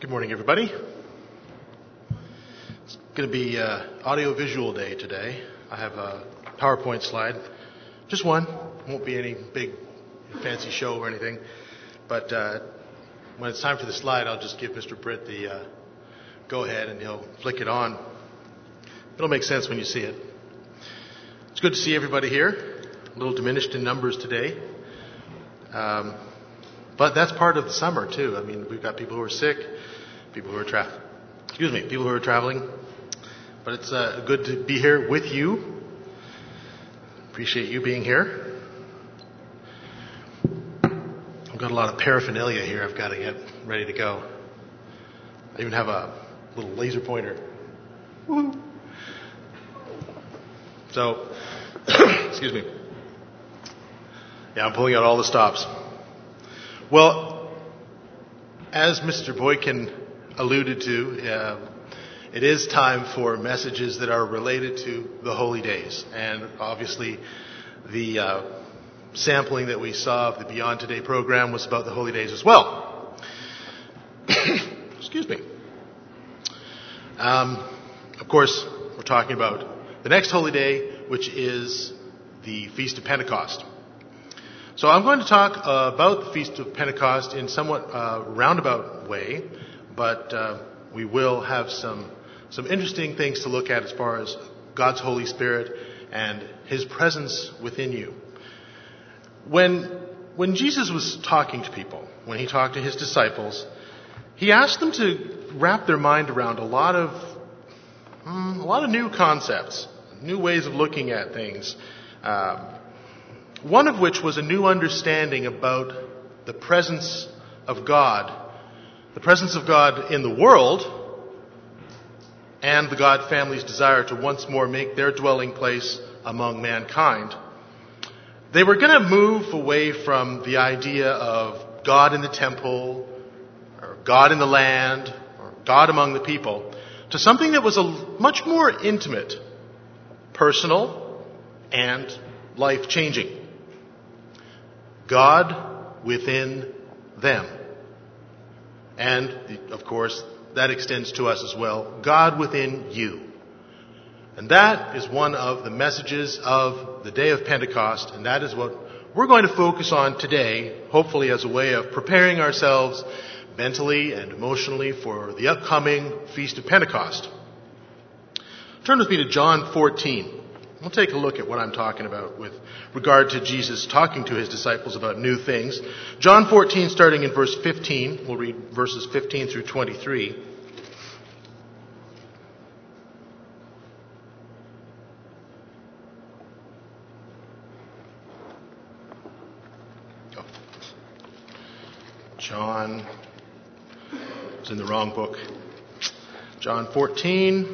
Good morning, everybody. It's going to be audio-visual day today. I have a PowerPoint slide, just one. Won't be any big fancy show or anything. But when it's time for the slide, I'll just give Mr. Britt the go-ahead, and he'll flick it on. It'll make sense when you see it. It's good to see everybody here. A little diminished in numbers today. But that's part of the summer, too. I mean, we've got people who are sick, people who are traveling. But it's good to be here with you. Appreciate you being here. I've got a lot of paraphernalia here I've got to get ready to go. I even have a little laser pointer. Woo-hoo. So, excuse me. Yeah, I'm pulling out all the stops. Well, as Mr. Boykin alluded to, it is time for messages that are related to the holy days. And obviously, the sampling that we saw of the Beyond Today program was about the holy days as well. Excuse me. Of course, we're talking about the next holy day, which is the Feast of Pentecost. So I'm going to talk about the Feast of Pentecost in somewhat roundabout way, but we will have some interesting things to look at as far as God's Holy Spirit and His presence within you. When Jesus was talking to people, when He talked to His disciples, He asked them to wrap their mind around a lot of new concepts, new ways of looking at things. One of which was a new understanding about the presence of God in the world, and the God family's desire to once more make their dwelling place among mankind. They were going to move away from the idea of God in the temple, or God in the land, or God among the people, to something that was much more intimate, personal, and life-changing. God within them. And, of course, that extends to us as well. God within you. And that is one of the messages of the day of Pentecost, and that is what we're going to focus on today, hopefully as a way of preparing ourselves mentally and emotionally for the upcoming Feast of Pentecost. Turn with me to John 14. We'll take a look at what I'm talking about with regard to Jesus talking to His disciples about new things. John 14, starting in verse 15. We'll read verses 15 through 23. John is in the wrong book. John 14.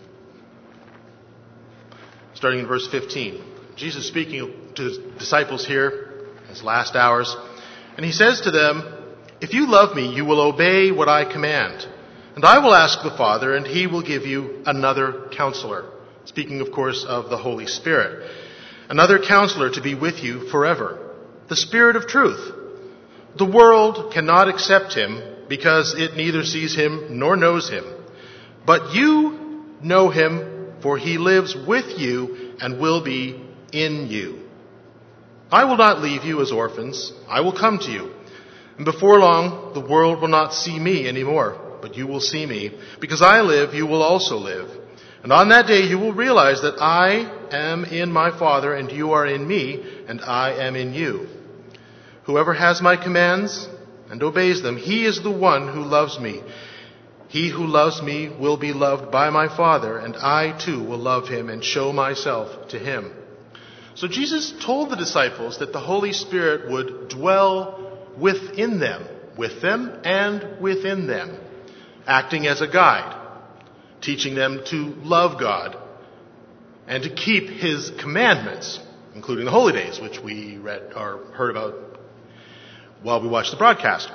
Starting in verse 15. Jesus speaking to His disciples here, His last hours, and He says to them, "If you love me, you will obey what I command. And I will ask the Father, and He will give you another counselor." Speaking, of course, of the Holy Spirit. "Another counselor to be with you forever. The Spirit of truth. The world cannot accept Him because it neither sees Him nor knows Him. But you know Him, for He lives with you and will be in you. I will not leave you as orphans. I will come to you. And before long, the world will not see me anymore, but you will see me. Because I live, you will also live. And on that day you will realize that I am in my Father, and you are in me, and I am in you. Whoever has my commands and obeys them, he is the one who loves me. He who loves me will be loved by my Father, and I too will love him and show myself to him." So Jesus told the disciples that the Holy Spirit would dwell within them, with them and within them, acting as a guide, teaching them to love God and to keep His commandments, including the holy days, which we read or heard about while we watched the broadcast.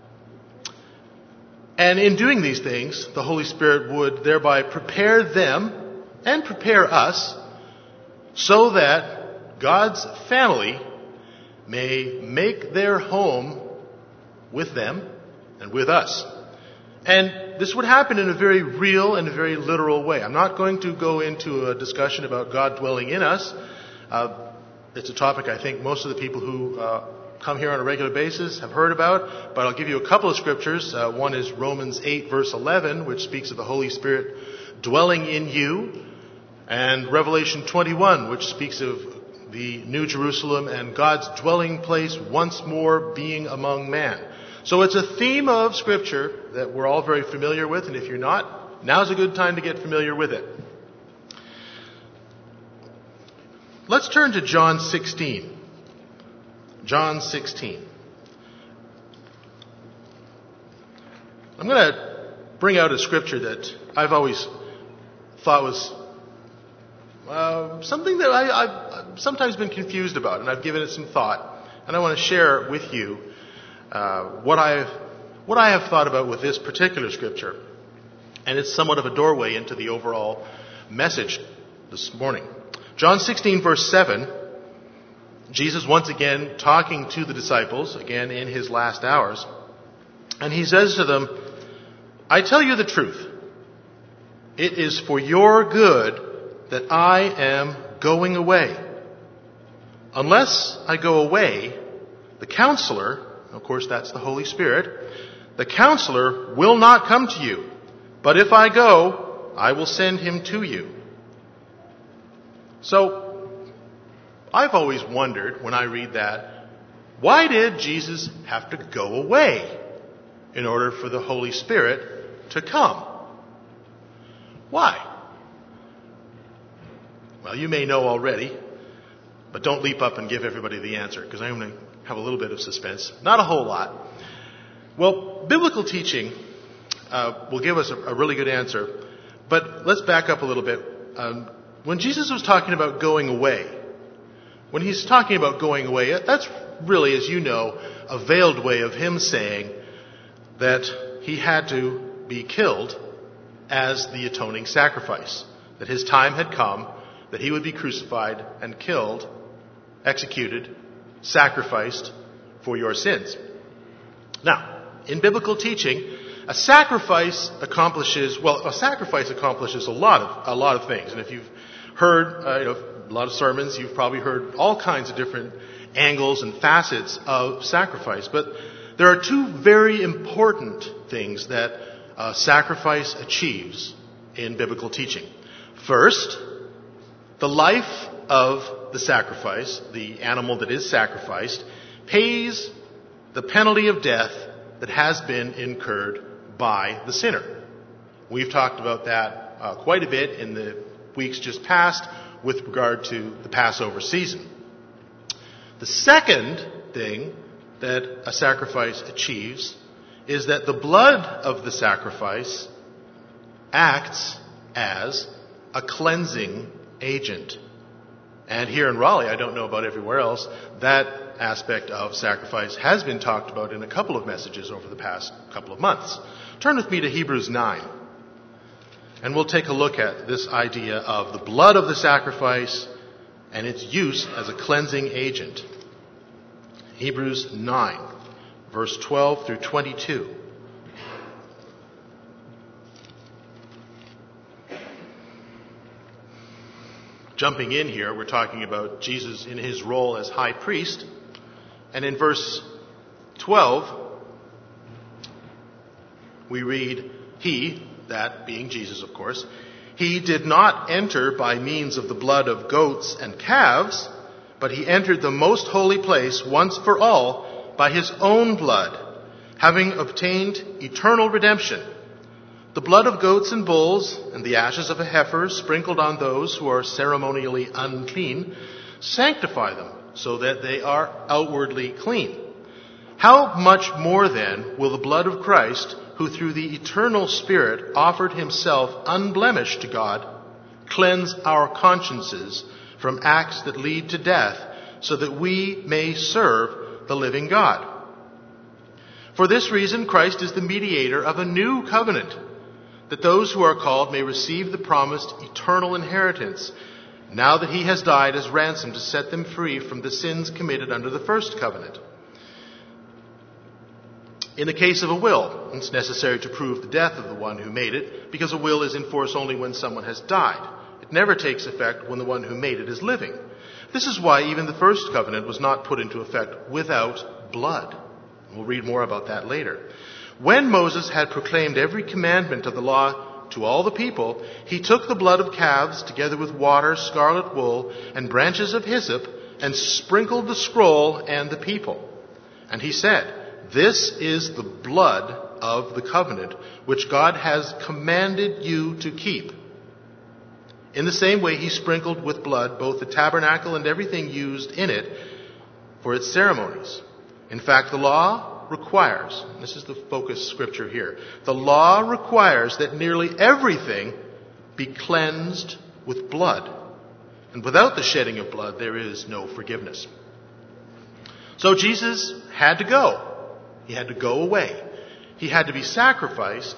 And in doing these things, the Holy Spirit would thereby prepare them and prepare us so that God's family may make their home with them and with us. And this would happen in a very real and a very literal way. I'm not going to go into a discussion about God dwelling in us. It's a topic I think most of the people who come here on a regular basis have heard about, but I'll give you a couple of scriptures. One is Romans 8, verse 11, which speaks of the Holy Spirit dwelling in you, and Revelation 21, which speaks of the New Jerusalem and God's dwelling place once more being among man. So it's a theme of Scripture that we're all very familiar with, and if you're not, now's a good time to get familiar with it. Let's turn to John 16. John 16. I'm going to bring out a scripture that I've always thought was something that I've sometimes been confused about, and I've given it some thought. And I want to share with you what I have thought about with this particular scripture. And it's somewhat of a doorway into the overall message this morning. John 16, verse 7, Jesus once again talking to the disciples, again in his last hours, and he says to them, I tell you the truth. It is for your good that I am going away. Unless I go away, the Counselor, of course that's the Holy Spirit, the Counselor will not come to you. But if I go, I will send him to you. So, I've always wondered when I read that, why did Jesus have to go away in order for the Holy Spirit to come? Why? Well, you may know already, but don't leap up and give everybody the answer, because I'm going to have a little bit of suspense. Not a whole lot. Well, biblical teaching will give us a really good answer, but let's back up a little bit. When Jesus was talking about going away, when he's talking about going away, that's really, as you know, a veiled way of him saying that he had to be killed as the atoning sacrifice, that his time had come, that he would be crucified and killed, executed, sacrificed for your sins. Now, in biblical teaching, a sacrifice accomplishes a lot of things. And if you've heard a lot of sermons, you've probably heard all kinds of different angles and facets of sacrifice. But there are two very important things that sacrifice achieves in biblical teaching. First, the life of the sacrifice, the animal that is sacrificed, pays the penalty of death that has been incurred by the sinner. We've talked about that quite a bit in the weeks just past with regard to the Passover season. The second thing that a sacrifice achieves is that the blood of the sacrifice acts as a cleansing agent. And here in Raleigh, I don't know about everywhere else, that aspect of sacrifice has been talked about in a couple of messages over the past couple of months. Turn with me to Hebrews 9. And we'll take a look at this idea of the blood of the sacrifice and its use as a cleansing agent. Hebrews 9, verse 12 through 22. Jumping in here, we're talking about Jesus in his role as high priest. And in verse 12, we read, he, that being Jesus of course, he did not enter by means of the blood of goats and calves, but he entered the most holy place once for all by his own blood, having obtained eternal redemption. The blood of goats and bulls and the ashes of a heifer sprinkled on those who are ceremonially unclean sanctify them so that they are outwardly clean. How much more then will the blood of Christ, who through the eternal Spirit offered himself unblemished to God, cleanse our consciences from acts that lead to death, so that we may serve the living God? For this reason, Christ is the mediator of a new covenant, that those who are called may receive the promised eternal inheritance, now that he has died as ransom to set them free from the sins committed under the first covenant. In the case of a will, it's necessary to prove the death of the one who made it, because a will is in force only when someone has died. It never takes effect when the one who made it is living. This is why even the first covenant was not put into effect without blood. We'll read more about that later. When Moses had proclaimed every commandment of the law to all the people, he took the blood of calves together with water, scarlet wool, and branches of hyssop, and sprinkled the scroll and the people. And he said, "This is the blood of the covenant, which God has commanded you to keep." In the same way, he sprinkled with blood both the tabernacle and everything used in it for its ceremonies. In fact, the law requires, this is the focus scripture here, the law requires that nearly everything be cleansed with blood. And without the shedding of blood, there is no forgiveness. So Jesus had to go. He had to go away. He had to be sacrificed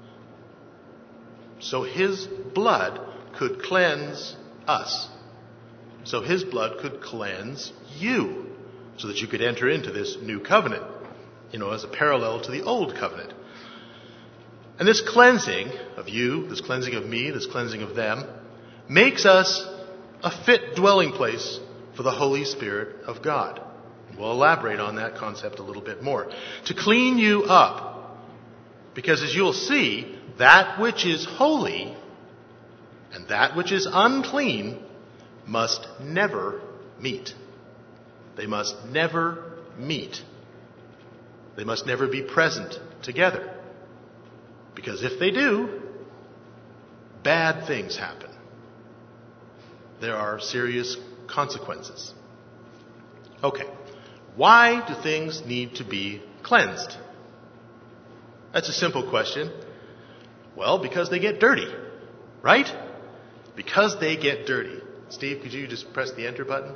so his blood could cleanse us. So his blood could cleanse you so that you could enter into this new covenant, as a parallel to the old covenant. And this cleansing of you, this cleansing of me, this cleansing of them, makes us a fit dwelling place for the Holy Spirit of God. We'll elaborate on that concept a little bit more. To clean you up. Because as you'll see, that which is holy and that which is unclean must never meet. They must never meet. They must never be present together. Because if they do, bad things happen. There are serious consequences. Okay. Why do things need to be cleansed? That's a simple question. Well, because they get dirty, right? Because they get dirty. Steve, could you just press the enter button?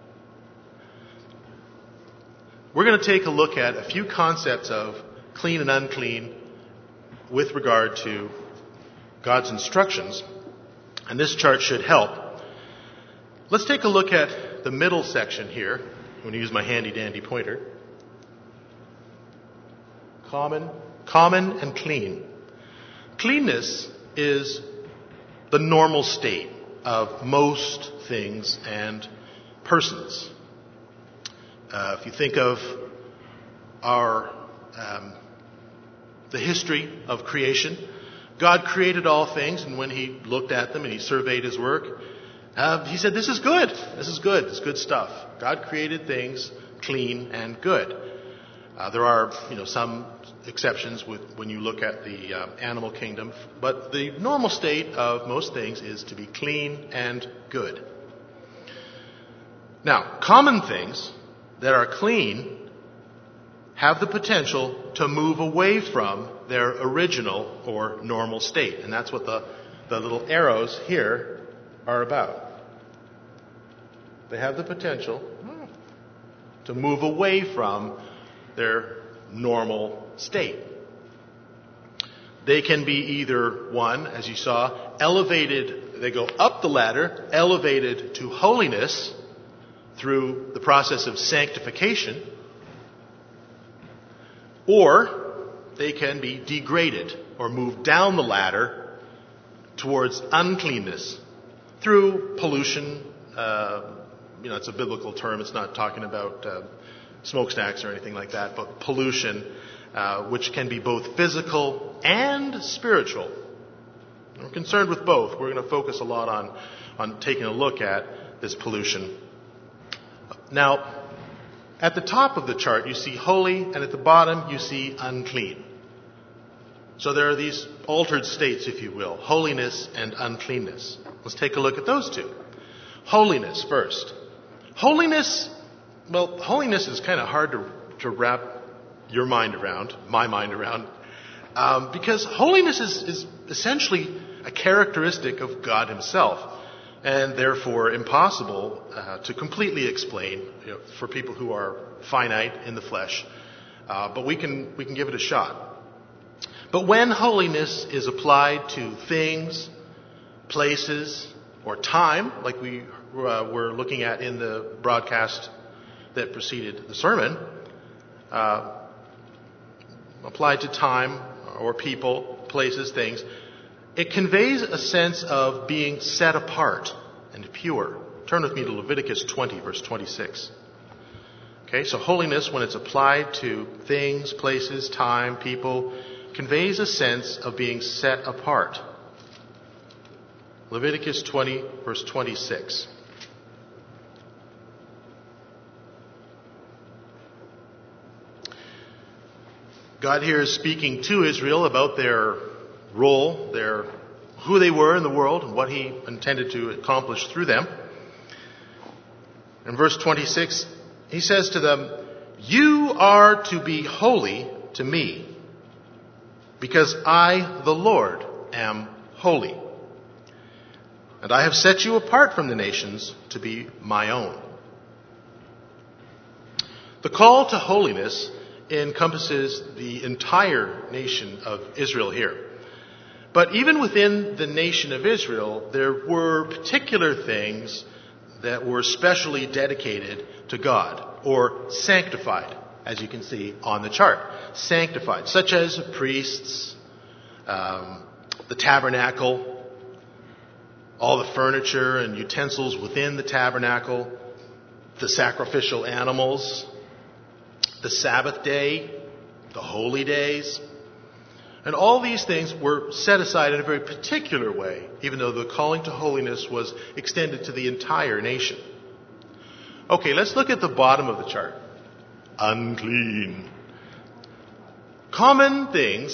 We're going to take a look at a few concepts of clean and unclean with regard to God's instructions. And this chart should help. Let's take a look at the middle section here. I'm going to use my handy-dandy pointer. Common and clean. Cleanness is the normal state of most things and persons. If you think of the history of creation, God created all things, and when he looked at them and he surveyed his work, he said, "This is good. This is good. It's good stuff." God created things clean and good. There are, some exceptions when you look at the animal kingdom, but the normal state of most things is to be clean and good. Now, common things that are clean have the potential to move away from their original or normal state, and that's what the little arrows here are about. They have the potential to move away from their normal state. They can be either, one, as you saw, elevated, they go up the ladder, elevated to holiness through the process of sanctification, or they can be degraded or moved down the ladder towards uncleanness through pollution. It's a biblical term. It's not talking about smokestacks or anything like that, but pollution, which can be both physical and spiritual. We're concerned with both. We're going to focus a lot on taking a look at this pollution. Now, at the top of the chart, you see holy, and at the bottom, you see unclean. So there are these altered states, if you will, holiness and uncleanness. Let's take a look at those two. Holiness first. Holiness is kind of hard to wrap your mind around, my mind around, because holiness is essentially a characteristic of God himself, and therefore impossible to completely explain for people who are finite in the flesh. But we can give it a shot. But when holiness is applied to things, places, or time, like we were looking at in the broadcast that preceded the sermon, applied to time or people, places, things, it conveys a sense of being set apart and pure. Turn with me to Leviticus 20, verse 26. Okay, so holiness, when it's applied to things, places, time, people, conveys a sense of being set apart. Leviticus 20, verse 26. God here is speaking to Israel about their role, who they were in the world, and what He intended to accomplish through them. In verse 26, He says to them, "You are to be holy to me, because I, the Lord, am holy. And I have set you apart from the nations to be my own." The call to holiness encompasses the entire nation of Israel here. But even within the nation of Israel, there were particular things that were specially dedicated to God, or sanctified, as you can see on the chart. Sanctified, such as priests, the tabernacle, all the furniture and utensils within the tabernacle, the sacrificial animals, the Sabbath day, the holy days. And all these things were set aside in a very particular way, even though the calling to holiness was extended to the entire nation. Okay, let's look at the bottom of the chart. Unclean. Common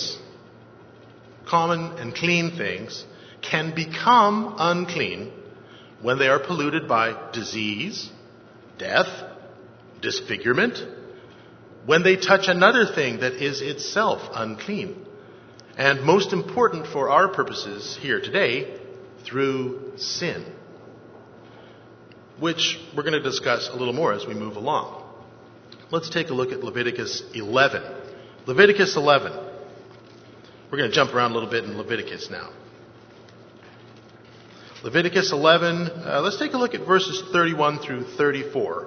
and clean things can become unclean when they are polluted by disease, death, disfigurement, when they touch another thing that is itself unclean. And most important for our purposes here today, through sin, which we're going to discuss a little more as we move along. Let's take a look at Leviticus 11. Leviticus 11. We're going to jump around a little bit in Leviticus now. Leviticus 11, let's take a look at verses 31 through 34.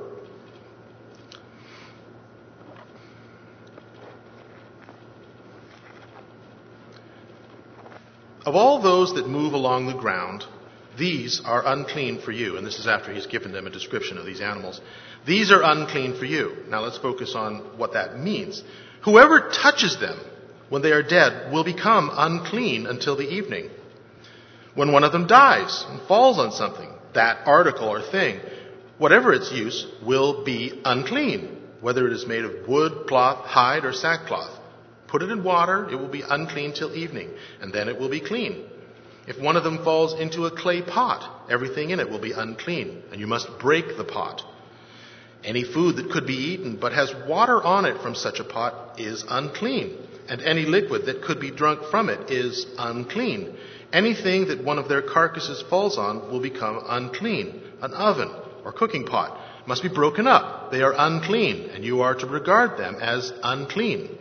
Of all those that move along the ground, these are unclean for you. And this is after he's given them a description of these animals. These are unclean for you. Now let's focus on what that means. Whoever touches them when they are dead will become unclean until the evening. When one of them dies and falls on something, that article or thing, whatever its use, will be unclean, whether it is made of wood, cloth, hide, or sackcloth. Put it in water, it will be unclean till evening, and then it will be clean. If one of them falls into a clay pot, everything in it will be unclean, and you must break the pot. Any food that could be eaten but has water on it from such a pot is unclean, and any liquid that could be drunk from it is unclean. Anything that one of their carcasses falls on will become unclean. An oven or cooking pot must be broken up. They are unclean, and you are to regard them as unclean.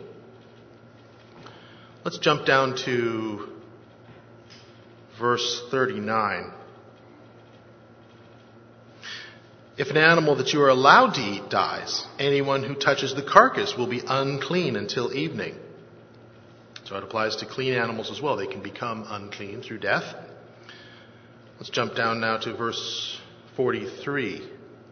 Let's jump down to verse 39. If an animal that you are allowed to eat dies, anyone who touches the carcass will be unclean until evening. So it applies to clean animals as well. They can become unclean through death. Let's jump down now to verse 43.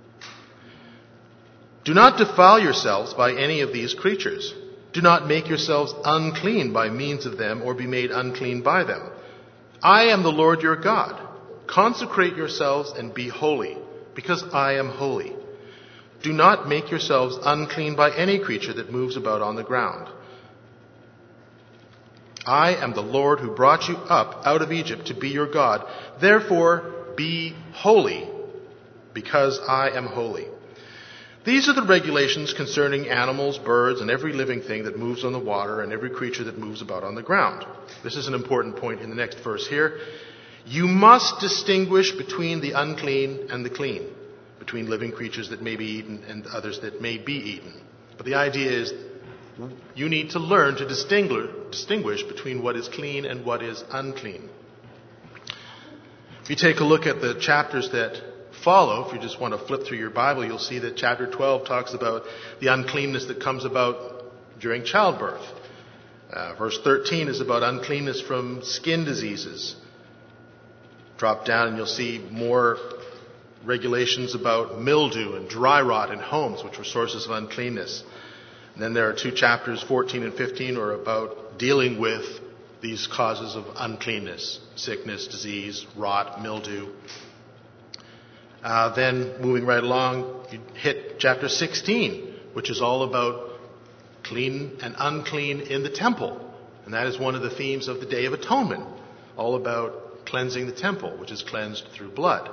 Do not defile yourselves by any of these creatures. Do not make yourselves unclean by means of them or be made unclean by them. I am the Lord your God. Consecrate yourselves and be holy, because I am holy. Do not make yourselves unclean by any creature that moves about on the ground. I am the Lord who brought you up out of Egypt to be your God. Therefore, be holy, because I am holy. These are the regulations concerning animals, birds, and every living thing that moves on the water and every creature that moves about on the ground. This is an important point in the next verse here. You must distinguish between the unclean and the clean, between living creatures that may be eaten and others that may be eaten. But the idea is you need to learn to distinguish between what is clean and what is unclean. If you take a look at the chapters that follow, if you just want to flip through your Bible, you'll see that chapter 12 talks about the uncleanness that comes about during childbirth. Verse 13 is about uncleanness from skin diseases. Drop down and you'll see more regulations about mildew and dry rot in homes, which were sources of uncleanness. And then there are 2 chapters, 14 and 15, are about dealing with these causes of uncleanness: sickness, disease, rot, mildew. Then moving right along, you hit chapter 16, which is all about clean and unclean in the temple. And that is one of the themes of the Day of Atonement, all about cleansing the temple, which is cleansed through blood.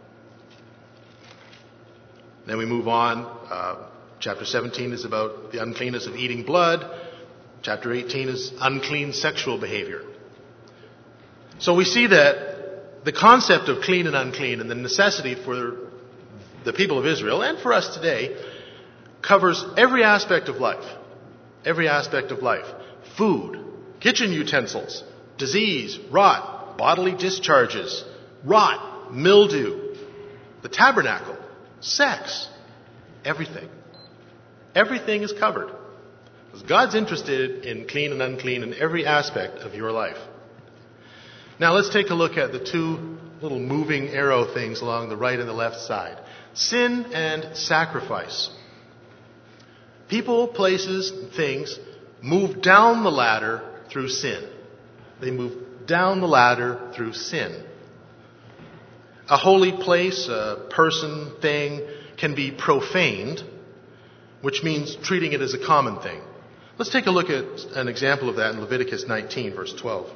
Then we move on. Chapter 17 is about the uncleanness of eating blood. Chapter 18 is unclean sexual behavior. So we see that the concept of clean and unclean and the necessity for the people of Israel and for us today covers every aspect of life. Every aspect of life. Food, kitchen utensils, disease, rot, bodily discharges, rot, mildew, the tabernacle, sex, everything. Everything is covered. Because God's interested in clean and unclean in every aspect of your life. Now let's take a look at the 2 little moving arrow things along the right and the left side. Sin and sacrifice. People, places, things move down the ladder through sin. They move down the ladder through sin. A holy place, a person, thing can be profaned, which means treating it as a common thing. Let's take a look at an example of that in Leviticus 19, verse 12.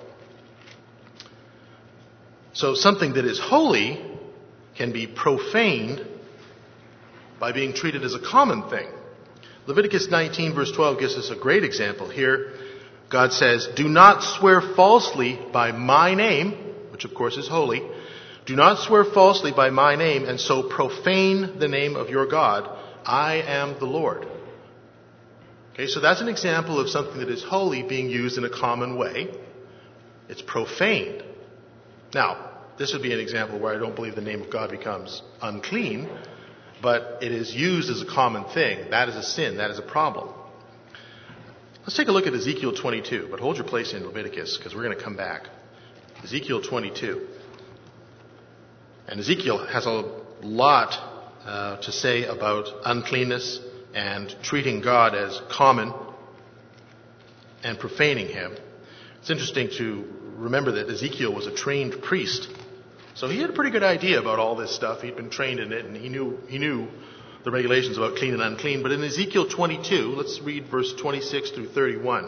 So something that is holy can be profaned by being treated as a common thing. Leviticus 19, verse 12 gives us a great example here. God says, "Do not swear falsely by my name," which of course is holy. "Do not swear falsely by my name and so profane the name of your God. I am the Lord." Okay, so that's an example of something that is holy being used in a common way. It's profaned. Now, this would be an example where I don't believe the name of God becomes unclean, but it is used as a common thing. That is a sin. That is a problem. Let's take a look at Ezekiel 22, but hold your place in Leviticus because we're going to come back. Ezekiel 22. And Ezekiel has a lot to say about uncleanness and treating God as common and profaning him. It's interesting to remember that Ezekiel was a trained priest. So he had a pretty good idea about all this stuff. He'd been trained in it and he knew the regulations about clean and unclean. But in Ezekiel 22, let's read verse 26 through 31.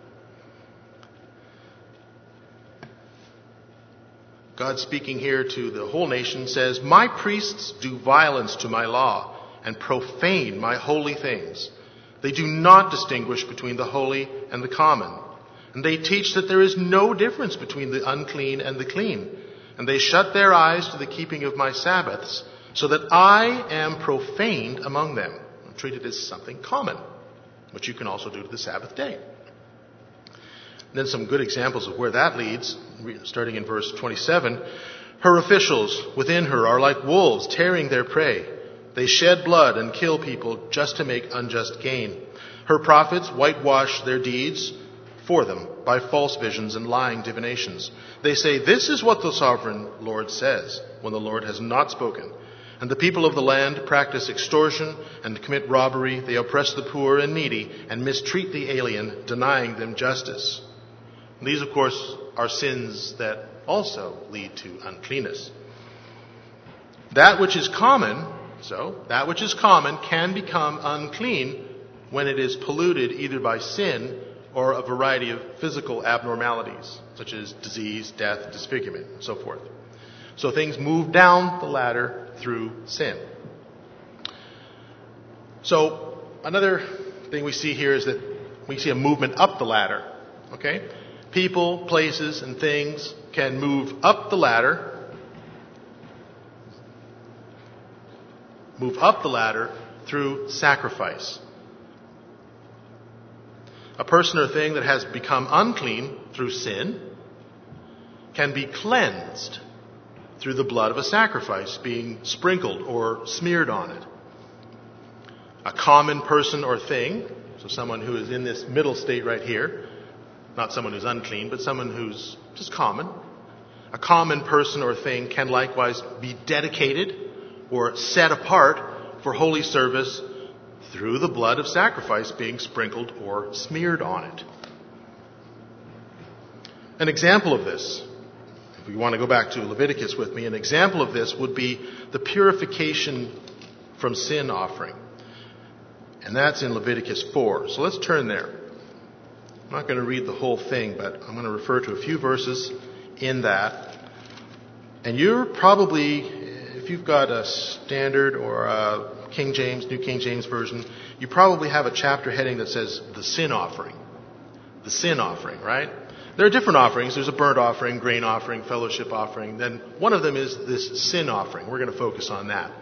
God speaking here to the whole nation says, "My priests do violence to my law and profane my holy things. They do not distinguish between the holy and the common. And they teach that there is no difference between the unclean and the clean. And they shut their eyes to the keeping of my Sabbaths, so that I am profaned among them." I'm treated as something common, which you can also do to the Sabbath day. And then some good examples of where that leads, starting in verse 27. "Her officials within her are like wolves tearing their prey. They shed blood and kill people just to make unjust gain. Her prophets whitewash their deeds for them by false visions and lying divinations. They say, 'This is what the sovereign Lord says,' when the Lord has not spoken. And the people of the land practice extortion and commit robbery. They oppress the poor and needy and mistreat the alien, denying them justice." And these, of course, are sins that also lead to uncleanness. That which is common can become unclean when it is polluted either by sin or a variety of physical abnormalities, such as disease, death, disfigurement, and so forth. So things move down the ladder through sin. So another thing we see here is that we see a movement up the ladder. Okay? People, places, and things can move up the ladder through sacrifice. A person or thing that has become unclean through sin can be cleansed through the blood of a sacrifice being sprinkled or smeared on it. A common person or thing, so someone who is in this middle state right here, Not someone who's unclean, but someone who's just common. A common person or thing can likewise be dedicated or set apart for holy service through the blood of sacrifice being sprinkled or smeared on it. An example of this, if we want to go back to Leviticus with me, an example of this would be the purification from sin offering. And that's in Leviticus 4. So let's turn there. I'm not going to read the whole thing, but I'm going to refer to a few verses in that. And you're probably, if you've got a standard or a King James, New King James Version, you probably have a chapter heading that says the sin offering. The sin offering, right? There are different offerings. There's a burnt offering, grain offering, fellowship offering. Then one of them is this sin offering. We're going to focus on that.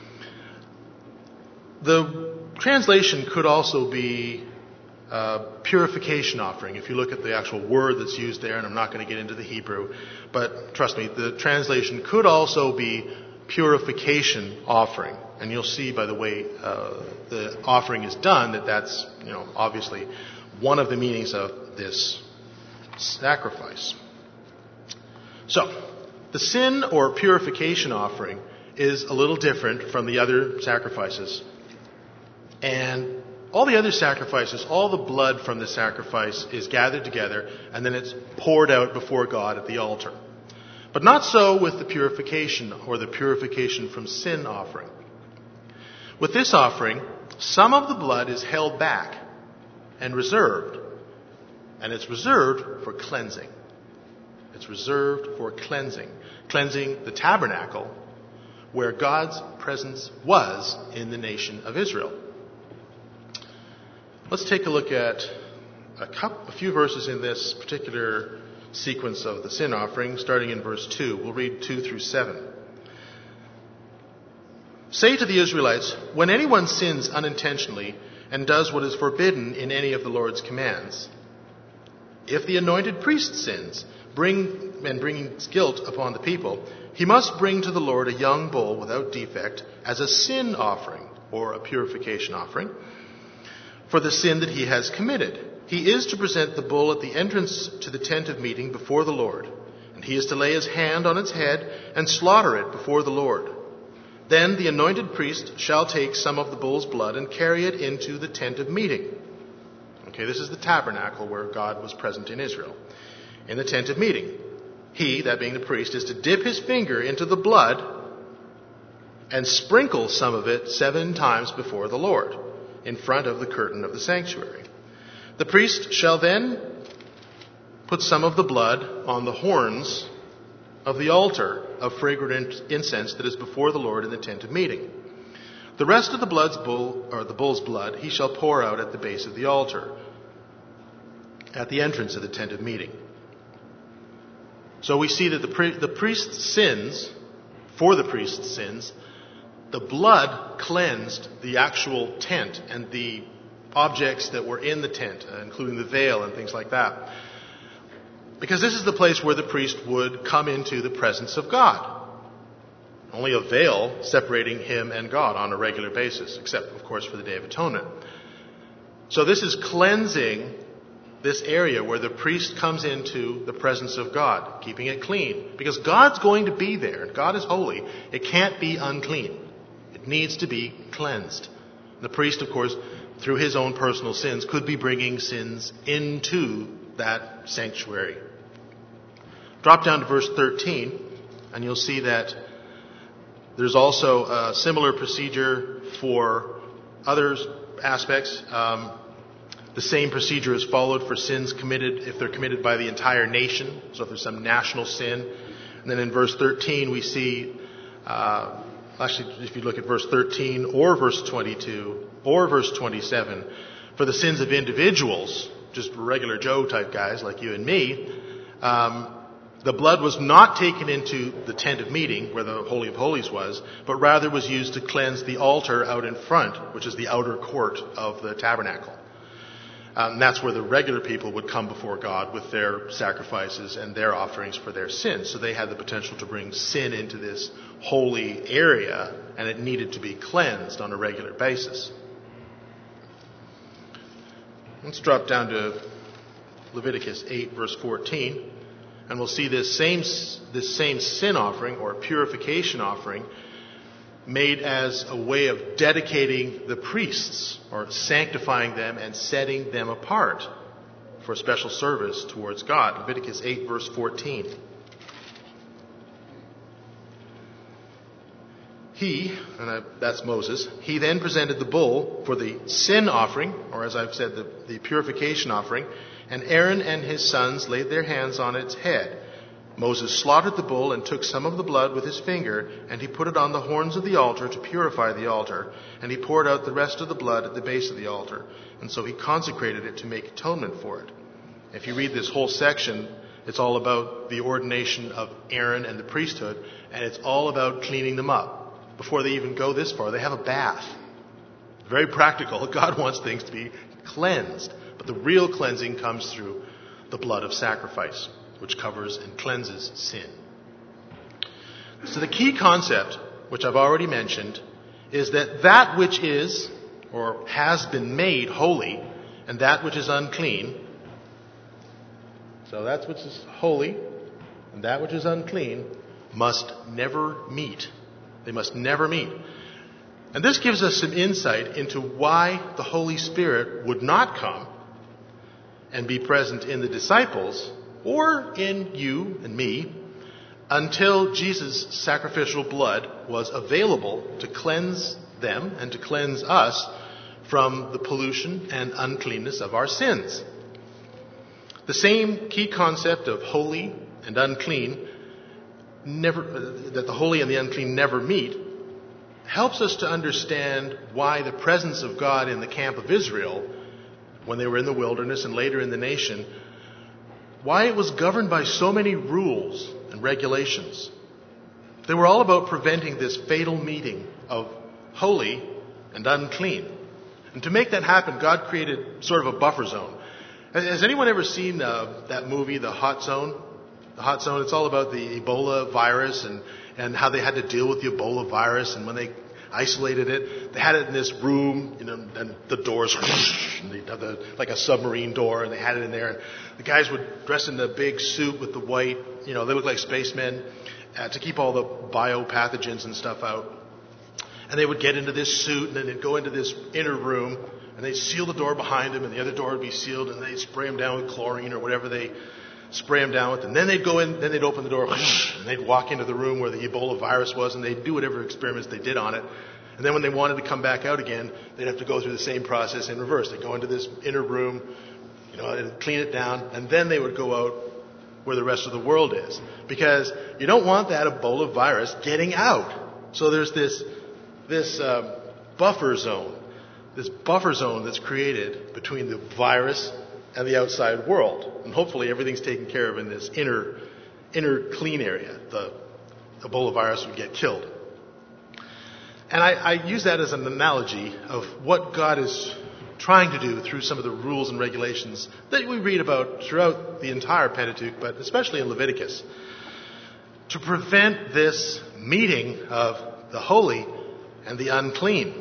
The translation could also be purification offering, if you look at the actual word that's used there, and I'm not going to get into the Hebrew, but trust me, the translation could also be purification offering. And you'll see by the way the offering is done that that's, obviously one of the meanings of this sacrifice. So, the sin or purification offering is a little different from the other sacrifices. And all the other sacrifices, all the blood from the sacrifice is gathered together and then it's poured out before God at the altar. But not so with the purification or the purification from sin offering. With this offering, some of the blood is held back and reserved. And it's reserved for cleansing. It's reserved for cleansing. Cleansing the tabernacle where God's presence was in the nation of Israel. Let's take a look at a few verses in this particular sequence of the sin offering, starting in verse 2. We'll read 2 through 7. Say to the Israelites, when anyone sins unintentionally and does what is forbidden in any of the Lord's commands, if the anointed priest sins, bringing guilt upon the people, he must bring to the Lord a young bull without defect as a sin offering or a purification offering for the sin that he has committed. He is to present the bull at the entrance to the tent of meeting before the Lord, and he is to lay his hand on its head and slaughter it before the Lord. Then the anointed priest shall take some of the bull's blood and carry it into the tent of meeting. Okay, this is the tabernacle where God was present in Israel. In the tent of meeting. He, that being the priest, is to dip his finger into the blood and sprinkle some of it 7 times before the Lord, in front of the curtain of the sanctuary. The priest shall then put some of the blood on the horns of the altar of fragrant incense that is before the Lord in the tent of meeting. The rest of the bull's blood he shall pour out at the base of the altar, at the entrance of the tent of meeting. So we see that the priest's sins, for the priest's sins, the blood cleansed the actual tent and the objects that were in the tent, including the veil and things like that. Because this is the place where the priest would come into the presence of God. Only a veil separating him and God on a regular basis, except, of course, for the Day of Atonement. So this is cleansing this area where the priest comes into the presence of God, keeping it clean. Because God's going to be there. God is holy. It can't be unclean. It needs to be cleansed. The priest, of course, through his own personal sins, could be bringing sins into that sanctuary. Drop down to verse 13, and you'll see that there's also a similar procedure for other aspects. The same procedure is followed for sins committed if they're committed by the entire nation. So if there's some national sin. And then in verse 13 we see, actually if you look at verse 13 or verse 22 or verse 27, for the sins of individuals, just regular Joe type guys like you and me, the blood was not taken into the tent of meeting where the Holy of Holies was, but rather was used to cleanse the altar out in front, which is the outer court of the tabernacle. And that's where the regular people would come before God with their sacrifices and their offerings for their sins. So they had the potential to bring sin into this holy area, and it needed to be cleansed on a regular basis. Let's drop down to Leviticus 8, verse 14. And we'll see this same sin offering or purification offering made as a way of dedicating the priests or sanctifying them and setting them apart for special service towards God. Leviticus 8, verse 14. That's Moses, he then presented the bull for the sin offering, or as I've said, the purification offering, and Aaron and his sons laid their hands on its head. Moses slaughtered the bull and took some of the blood with his finger, and he put it on the horns of the altar to purify the altar, and he poured out the rest of the blood at the base of the altar, and so he consecrated it to make atonement for it. If you read this whole section, it's all about the ordination of Aaron and the priesthood, and it's all about cleaning them up. Before they even go this far, they have a bath. Very practical. God wants things to be cleansed. But the real cleansing comes through the blood of sacrifice, which covers and cleanses sin. So the key concept, which I've already mentioned, is that which is or has been made holy and that which is unclean. So that which is holy and that which is unclean must never meet. They must never meet. And this gives us some insight into why the Holy Spirit would not come and be present in the disciples or in you and me until Jesus' sacrificial blood was available to cleanse them and to cleanse us from the pollution and uncleanness of our sins. The same key concept of holy and unclean, that the holy and the unclean never meet, helps us to understand why the presence of God in the camp of Israel, when they were in the wilderness and later in the nation, why it was governed by so many rules and regulations. They were all about preventing this fatal meeting of holy and unclean. And to make that happen, God created sort of a buffer zone. Has anyone ever seen that movie, The Hot Zone? The Hot Zone, it's all about the Ebola virus and how they had to deal with the Ebola virus. And when they isolated it, they had it in this room, and the doors, and they'd have like a submarine door, and they had it in there. And the guys would dress in the big suit with the white, they look like spacemen, to keep all the biopathogens and stuff out. And they would get into this suit, and then they'd go into this inner room, and they'd seal the door behind them, and the other door would be sealed, and they'd spray them down with chlorine or whatever they spray them down with. And then they'd go in, then they'd open the door, and they'd walk into the room where the Ebola virus was, and they'd do whatever experiments they did on it. And then when they wanted to come back out again, they'd have to go through the same process in reverse. They'd go into this inner room, and clean it down, and then they would go out where the rest of the world is. Because you don't want that Ebola virus getting out. So there's this buffer zone that's created between the virus and the outside world. And hopefully everything's taken care of in this inner clean area. The Ebola virus would get killed. And I use that as an analogy of what God is trying to do through some of the rules and regulations that we read about throughout the entire Pentateuch, but especially in Leviticus, to prevent this meeting of the holy and the unclean.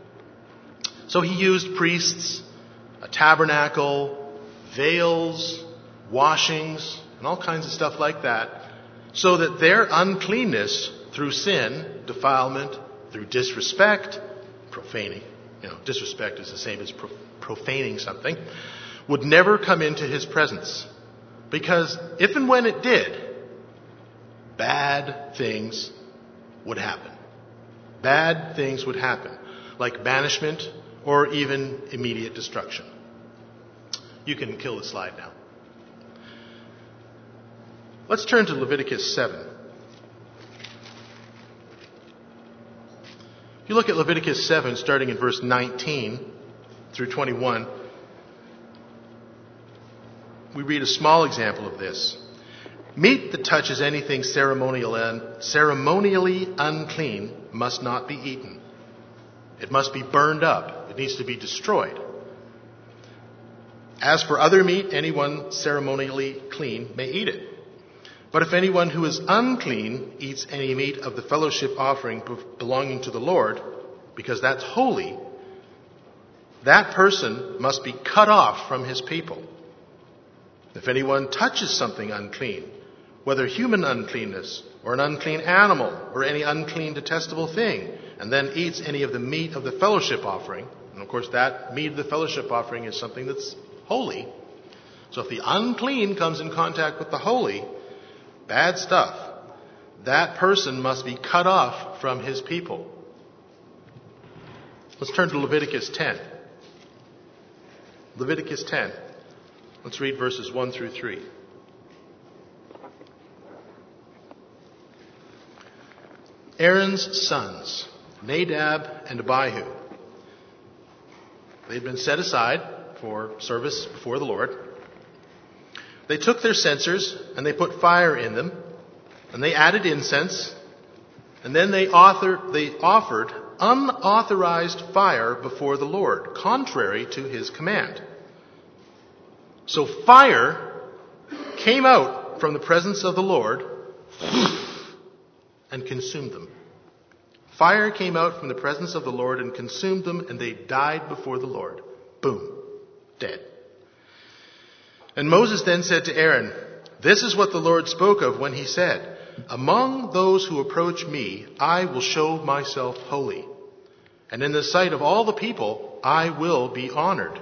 So he used priests, a tabernacle, veils, washings, and all kinds of stuff like that, so that their uncleanness through sin, defilement, through disrespect, profaning, disrespect is the same as profaning something, would never come into his presence. Because if and when it did, bad things would happen. Bad things would happen, like banishment or even immediate destruction. You can kill the slide now. Let's turn to Leviticus 7. If you look at Leviticus 7, starting in verse 19 through 21, we read a small example of this. Meat that touches anything ceremonially unclean must not be eaten. It must be burned up. It needs to be destroyed. As for other meat, anyone ceremonially clean may eat it. But if anyone who is unclean eats any meat of the fellowship offering belonging to the Lord, because that's holy, that person must be cut off from his people. If anyone touches something unclean, whether human uncleanness or an unclean animal or any unclean detestable thing, and then eats any of the meat of the fellowship offering, and of course that meat of the fellowship offering is something that's holy. So if the unclean comes in contact with the holy, bad stuff, that person must be cut off from his people. Let's turn to Leviticus 10. Leviticus 10. Let's read verses 1 through 3. Aaron's sons, Nadab and Abihu. They'd been set aside for service before the Lord. They took their censers and they put fire in them, and they added incense, and then they offered unauthorized fire before the Lord, contrary to his command. So fire came out from the presence of the Lord and consumed them. Fire came out from the presence of the Lord and consumed them, and they died before the Lord. Boom. Dead. And Moses then said to Aaron, "This is what the Lord spoke of when he said, 'Among those who approach me, I will show myself holy. And in the sight of all the people, I will be honored.'"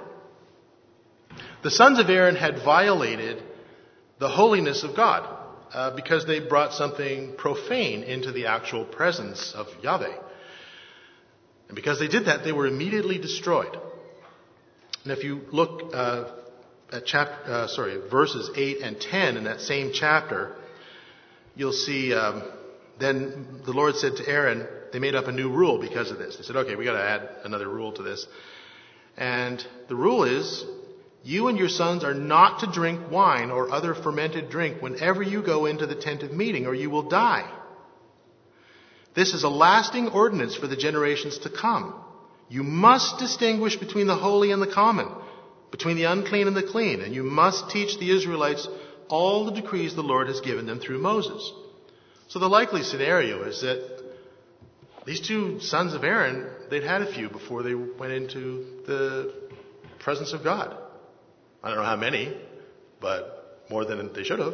The sons of Aaron had violated the holiness of God because they brought something profane into the actual presence of Yahweh. And because they did that, they were immediately destroyed. And if you look at verses 8 and 10 in that same chapter, you'll see then the Lord said to Aaron, they made up a new rule because of this. They said, okay, we got to add another rule to this. And the rule is, you and your sons are not to drink wine or other fermented drink whenever you go into the tent of meeting, or you will die. This is a lasting ordinance for the generations to come. You must distinguish between the holy and the common, between the unclean and the clean, and you must teach the Israelites all the decrees the Lord has given them through Moses. So the likely scenario is that these two sons of Aaron, they'd had a few before they went into the presence of God. I don't know how many, but more than they should have.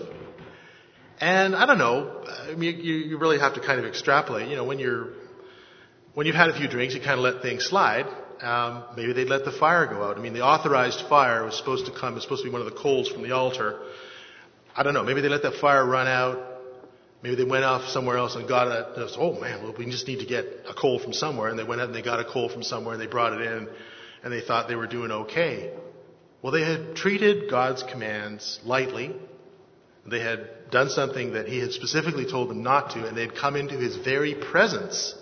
And I don't know, I mean, you really have to kind of extrapolate. You know, when you've had a few drinks, you kind of let things slide. Maybe they'd let the fire go out. I mean, the authorized fire was supposed to come. It was supposed to be one of the coals from the altar. I don't know. Maybe they let that fire run out. Maybe they went off somewhere else and got it. Oh man, well, we just need to get a coal from somewhere. And they went out and they got a coal from somewhere and they brought it in and they thought they were doing okay. Well, they had treated God's commands lightly. They had done something that he had specifically told them not to, and they'd come into his very presence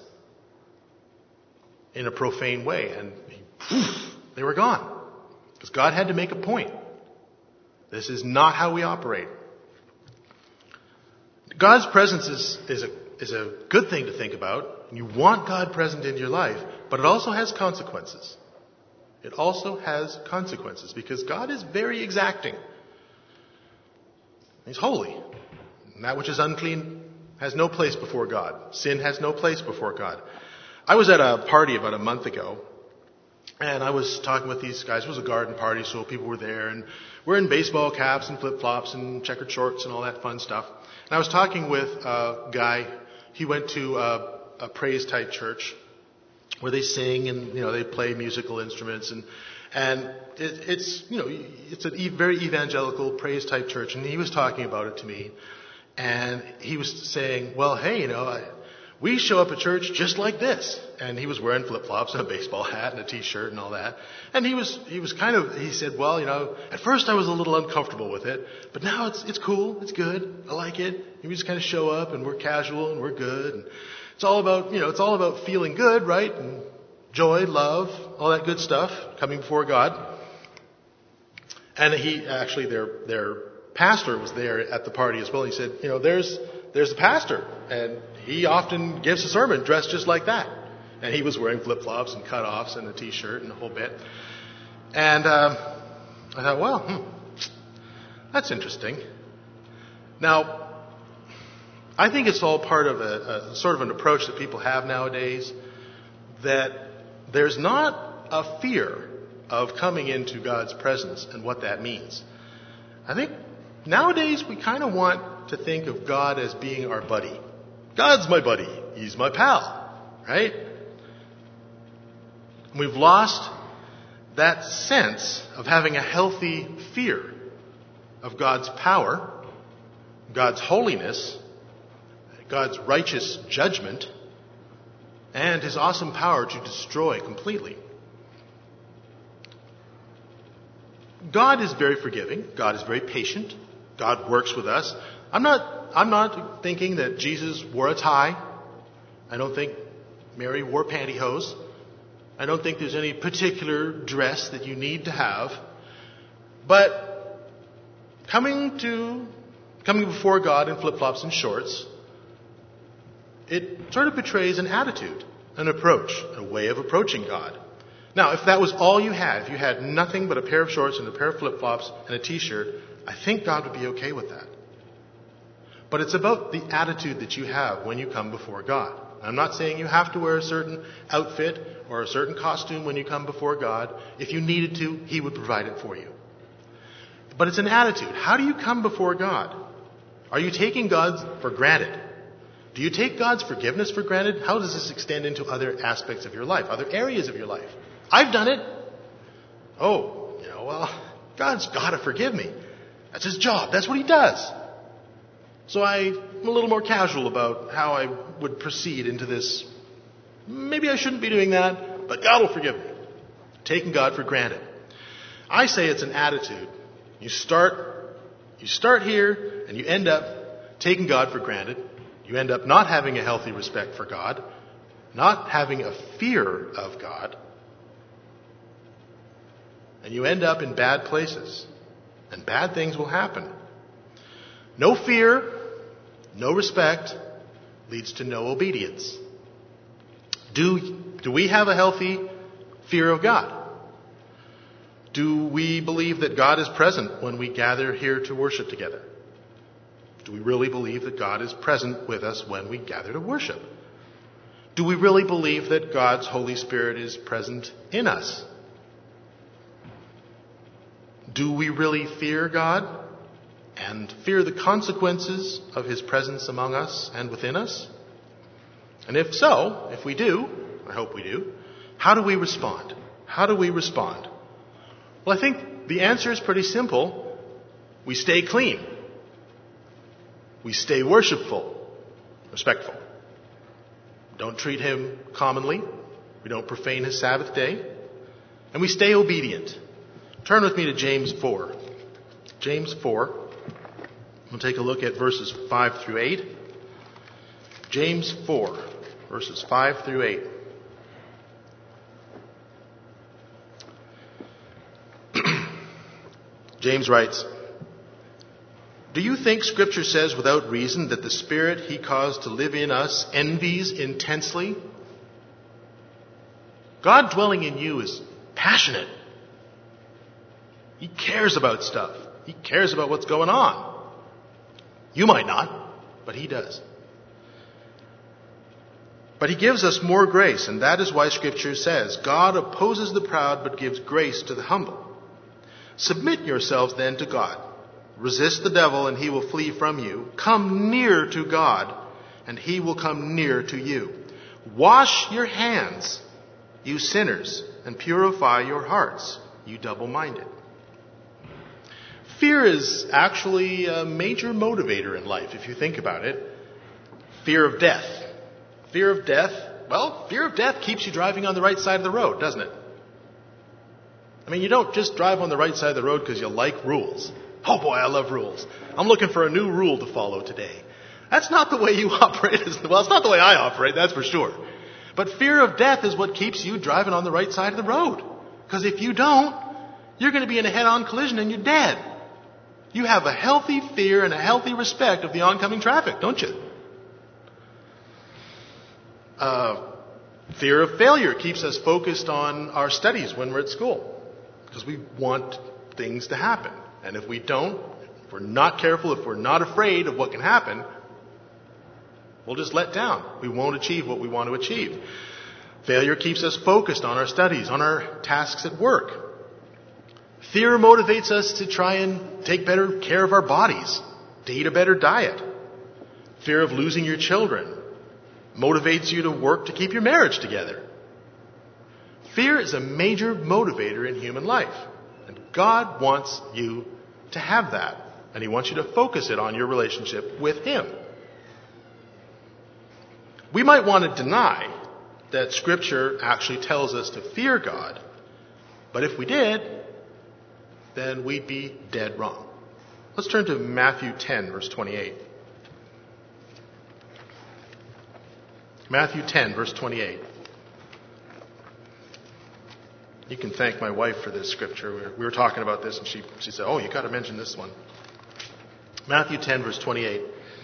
in a profane way, and they were gone. Because God had to make a point. This is not how we operate. God's presence is a good thing to think about. You want God present in your life, but it also has consequences. It also has consequences because God is very exacting. He's holy. And that which is unclean has no place before God. Sin has no place before God. I was at a party about a month ago, and I was talking with these guys. It was a garden party, so people were there, and we're in baseball caps and flip-flops and checkered shorts and all that fun stuff. And I was talking with a guy. He went to a praise-type church where they sing and, they play musical instruments and it's a very evangelical praise type church. And he was talking about it to me, and he was saying, well, hey, we show up at church just like this. And he was wearing flip-flops and a baseball hat and a t-shirt and all that. And he said, well, at first I was a little uncomfortable with it, but now it's cool. It's good. I like it. We just kind of show up and we're casual and we're good. And it's all about feeling good, right? And joy, love, all that good stuff coming before God. And their pastor was there at the party as well. He said, there's the pastor, and he often gives a sermon dressed just like that. And he was wearing flip-flops and cut-offs and a t-shirt and the whole bit. And I thought, well, that's interesting. Now, I think it's all part of a sort of an approach that people have nowadays, that there's not a fear of coming into God's presence and what that means. I think Nowadays, we kind of want to think of God as being our buddy. God's my buddy. He's my pal. Right? We've lost that sense of having a healthy fear of God's power, God's holiness, God's righteous judgment, and His awesome power to destroy completely. God is very forgiving. God is very patient. God works with us. I'm not thinking that Jesus wore a tie. I don't think Mary wore pantyhose. I don't think there's any particular dress that you need to have. But coming before God in flip-flops and shorts, it sort of betrays an attitude, an approach, a way of approaching God. Now, if that was all you had, if you had nothing but a pair of shorts and a pair of flip-flops and a t-shirt, I think God would be okay with that. But it's about the attitude that you have when you come before God. I'm not saying you have to wear a certain outfit or a certain costume when you come before God. If you needed to, He would provide it for you. But it's an attitude. How do you come before God? Are you taking God for granted? Do you take God's forgiveness for granted? How does this extend into other aspects of your life, other areas of your life? I've done it. God's got to forgive me. That's His job. That's what He does. So I'm a little more casual about how I would proceed into this. Maybe I shouldn't be doing that, but God will forgive me. Taking God for granted. I say it's an attitude. You start here and you end up taking God for granted. You end up not having a healthy respect for God, not having a fear of God, and you end up in bad places, and bad things will happen. No fear, no respect leads to no obedience. Do we have a healthy fear of God? Do we believe that God is present when we gather here to worship together? Do we really believe that God is present with us when we gather to worship? Do we really believe that God's Holy Spirit is present in us? Do we really fear God and fear the consequences of His presence among us and within us? And if so, if we do, I hope we do, how do we respond? How do we respond? Well, I think the answer is pretty simple. We stay clean. We stay worshipful, respectful. Don't treat Him commonly. We don't profane His Sabbath day. And we stay obedient. Turn with me to James 4. James 4. We'll take a look at verses 5 through 8. James 4, verses 5 through 8. James writes, "Do you think Scripture says without reason that the Spirit He caused to live in us envies intensely?" God dwelling in you is passionate. He cares about stuff. He cares about what's going on. You might not, but He does. But He gives us more grace, and that is why Scripture says, "God opposes the proud but gives grace to the humble." Submit yourselves then to God. Resist the devil and he will flee from you. Come near to God and He will come near to you. Wash your hands, you sinners, and purify your hearts, you double-minded. Fear is actually a major motivator in life, if you think about it. Fear of death. Fear of death. Well, fear of death keeps you driving on the right side of the road, doesn't it? I mean, you don't just drive on the right side of the road because you like rules. Oh boy, I love rules. I'm looking for a new rule to follow today. That's not the way you operate. Well, it's not the way I operate, that's for sure. But fear of death is what keeps you driving on the right side of the road. Because if you don't, you're going to be in a head-on collision and you're dead. You have a healthy fear and a healthy respect of the oncoming traffic, don't you? Fear of failure keeps us focused on our studies when we're at school. Because we want things to happen. And if we don't, if we're not careful, if we're not afraid of what can happen, we'll just let down. We won't achieve what we want to achieve. Failure keeps us focused on our studies, on our tasks at work. Fear motivates us to try and take better care of our bodies, to eat a better diet. Fear of losing your children motivates you to work to keep your marriage together. Fear is a major motivator in human life. And God wants you to have that. And He wants you to focus it on your relationship with Him. We might want to deny that Scripture actually tells us to fear God. But if we did, then we'd be dead wrong. Let's turn to Matthew 10, verse 28. Matthew 10, verse 28. You can thank my wife for this scripture. We were talking about this, and she said, "Oh, you got to mention this one." Matthew 10, verse 28.